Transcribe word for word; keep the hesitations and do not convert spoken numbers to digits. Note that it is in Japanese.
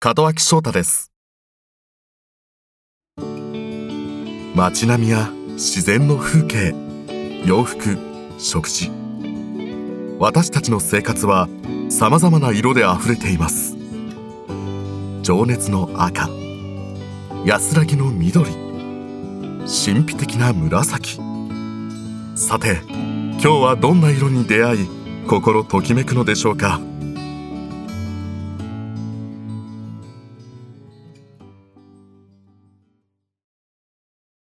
門脇翔太です。街並みや自然の風景、洋服、食事、私たちの生活はさまざまな色であふれています。情熱の赤、安らぎの緑、神秘的な紫。さて、今日はどんな色に出会い、心ときめくのでしょうか。